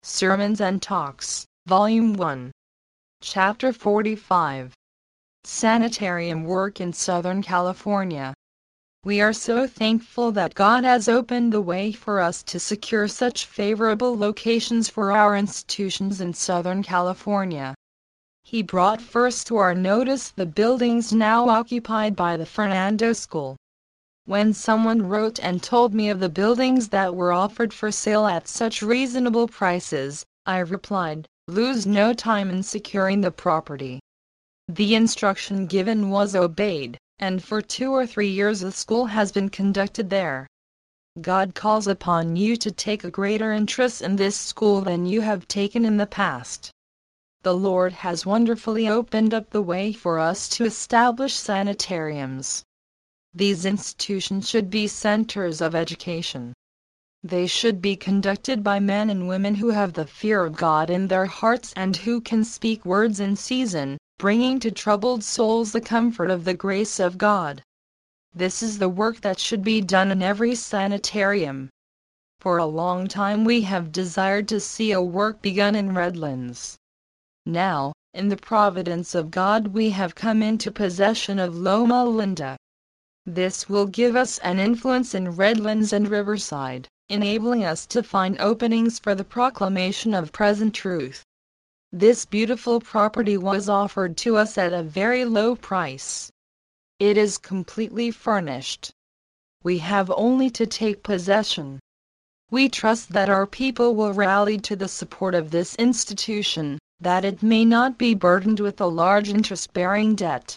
Sermons and Talks, Volume 1, Chapter 45, Sanitarium Work in Southern California. We are so thankful that God has opened the way for us to secure such favorable locations for our institutions in Southern California. He brought first to our notice the buildings now occupied by the Fernando School. When someone wrote and told me of the buildings that were offered for sale at such reasonable prices, I replied, "Lose no time in securing the property." The instruction given was obeyed, and for 2 or 3 years the school has been conducted there. God calls upon you to take a greater interest in this school than you have taken in the past. The Lord has wonderfully opened up the way for us to establish sanitariums. These institutions should be centers of education. They should be conducted by men and women who have the fear of God in their hearts and who can speak words in season, bringing to troubled souls the comfort of the grace of God. This is the work that should be done in every sanitarium. For a long time we have desired to see a work begun in Redlands. Now, in the providence of God, we have come into possession of Loma Linda. This will give us an influence in Redlands and Riverside, enabling us to find openings for the proclamation of present truth. This beautiful property was offered to us at a very low price. It is completely furnished. We have only to take possession. We trust that our people will rally to the support of this institution, that it may not be burdened with a large interest-bearing debt.